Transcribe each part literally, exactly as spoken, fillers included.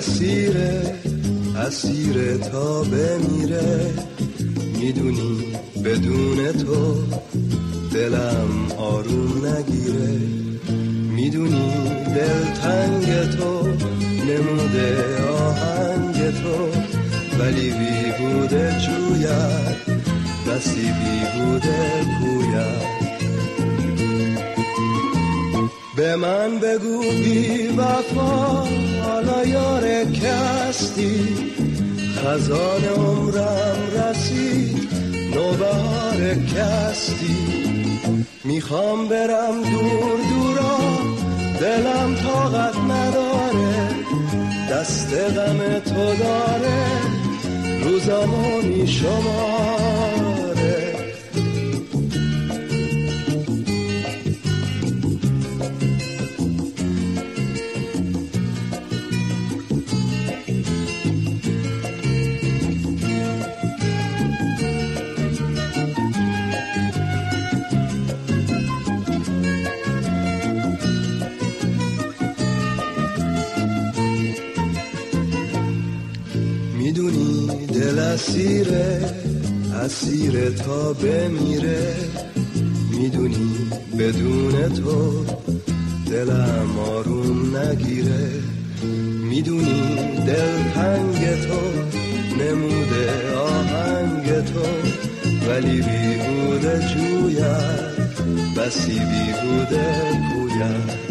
اسیره اسیره تا بمیره، میدونی بدون تو دلم آروم نگیره، میدونی دلتنگ تو نموده آهنگ تو، ولی بی بوده جوید نصیبی بوده پوید. به من بگو بی وفا حالا یار کستی، خزان عمرم رسید نوبهار کستی، میخوام برم دور دورا دلم طاقت نداره، دست غم تو داره روزامو میشماره. میدونی دل اسیره اسیره تا بمیره، میدونی بدون تو دلم آروم نگیره، میدونی دلتنگ تو نموده آهنگ تو، ولی بی بوده جوید بسی بی بوده پوید.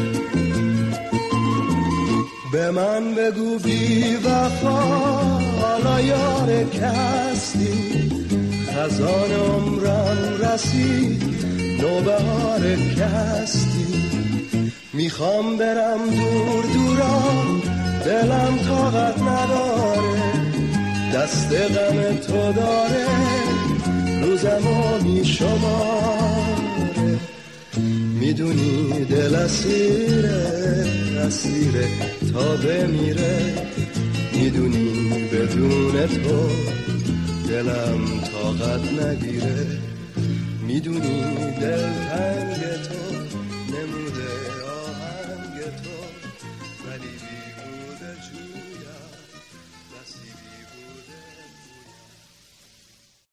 به من بگو بی وفا حالا یار کستی، خزان عمرم رسید نوبهار کستی، میخوام برم دور دورا دلم طاقت نداره، دست غم تو داره روزمو میشماره. میدونی دل اسیره اسیره تا بمیره، میدونی بدون تو دلم طاقت نگیره، میدونی دلتنگ تو نموده